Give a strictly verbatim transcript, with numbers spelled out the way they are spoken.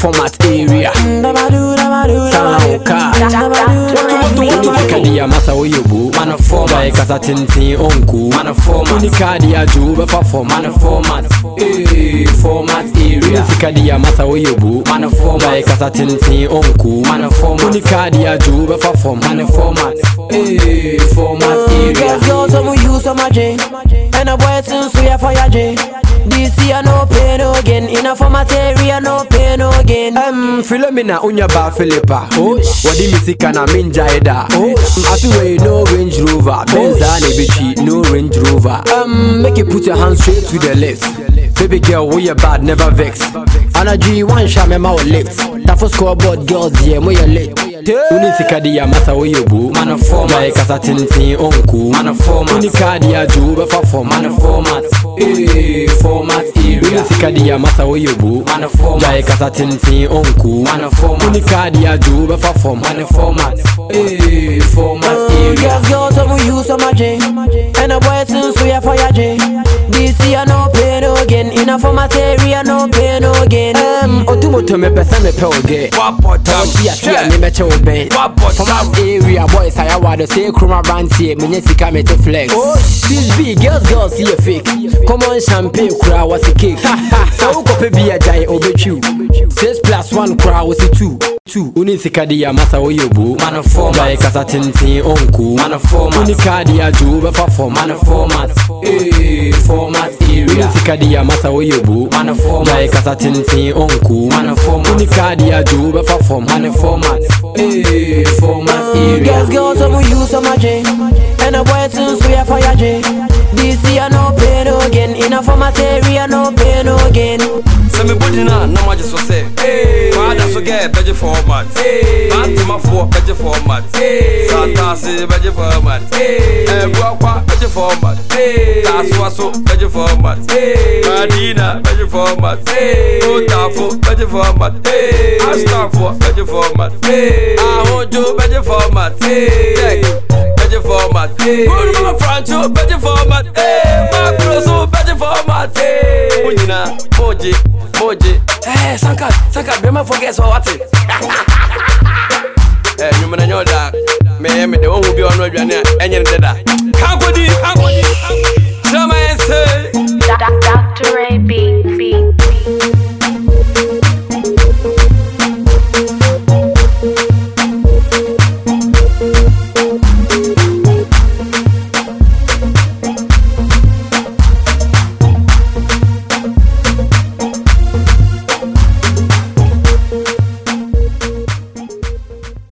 format area. Sound card. Kadia masa oyobu. Man of format. Kasa tintin onku. Man of format. Kadia ju befa form. Man of format. Eh, format area. Kadia masa oyobu. Man of format. Kasa tintin onku. Man of format. Kadia ju befa form. Man of format. Eh, format area. Girls go some use some J. And a boy since we are fire J. This year no pain no gain. In a format area no pain no gain. Um, Philomena unya ba Philippa. Oh, wadi misika na minja eda. Oh, atuwe no Range Rover. Benza ne bichi no Range Rover. Um, make you put your hands straight to the left. Baby girl, we are bad, never vex. And a G one shot me my lift. That for scoreboard girls, yeah, we are late. Unisika dia masa oyobu. Man of format. Kasa tintin onku. Man of format. Unika dia ju befa form. Man of format. Eh, format area. Unisika dia masa oyobu. Man of format. Kasa tintin onku. Man of format. Unika dia ju befa form. Man of format. Eh, format area. Girls go some use some J. And a boy since we are fire J. This year no pain no gain. In a format area no pain no gain. Um, otumoto me pesa me pe oge. Wapotam. Tia tia me meche oben. Format area boys I award say chroma brand here. Me sika me to flex. This big girls girls see a fake. Come on champagne crowd what's a cake. So copy be a giant obechu. Six plus one crowd was a two. Two. Unisika dia masa oyobu. Man of format. Kasa tintin onku. Man of format. Unika dia ju befa form. Man of format. Eh, format area. Unisika dia masa oyobu. Man of format. Kasa tintin onku. Man of format. Unika dia ju befa form. Man of format. Eh, format area. Girls go some use some J. And a boy since we are fire J. This year no pain no gain. In a format area no pain no gain. Semi body na na ma just say. Hey, father so get beje format. Hey, banti ma for beje format. Hey, sata se beje format. Hey, eh gwa kwa beje format. Hey, taswa so beje format. Hey, madina beje format. Hey, otafo beje format. Hey, astafo beje format. Hey, ahojo beje format. Hey, beje format. Hey, good man francho beje format. Hey, macro so beje format. Hey, unina moji Moji, eh, Sanka, Sanka, be my forget so what it. Eh, you man know that. Me, me, the one who be on road, and any of that. Can't go deep, can't go deep. Come and say, Doctor Ray.